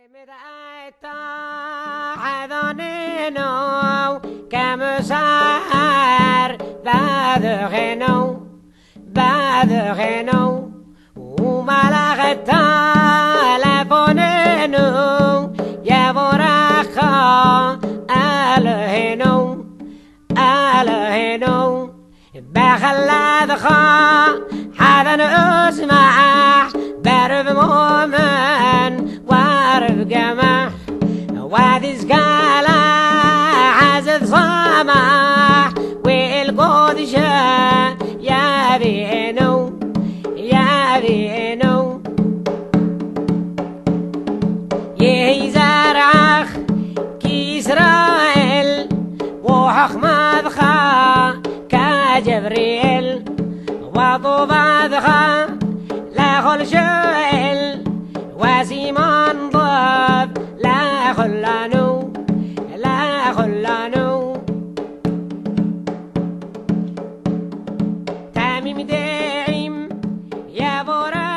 مدعيتا حذانينو كمسار بعد غنو وملغتا لبونينو يا برخا الهنو بخلادخا حذن اسمع برب مؤمن وارب قمح وادي زقالة عزد صمح والقدشة يا بينو يهي زرعخ كإسرائيل وحخ مذخا كجبريل وطوبادخا لا خل شئل وسيمان ضب لا خلانو تميم داعم يا برا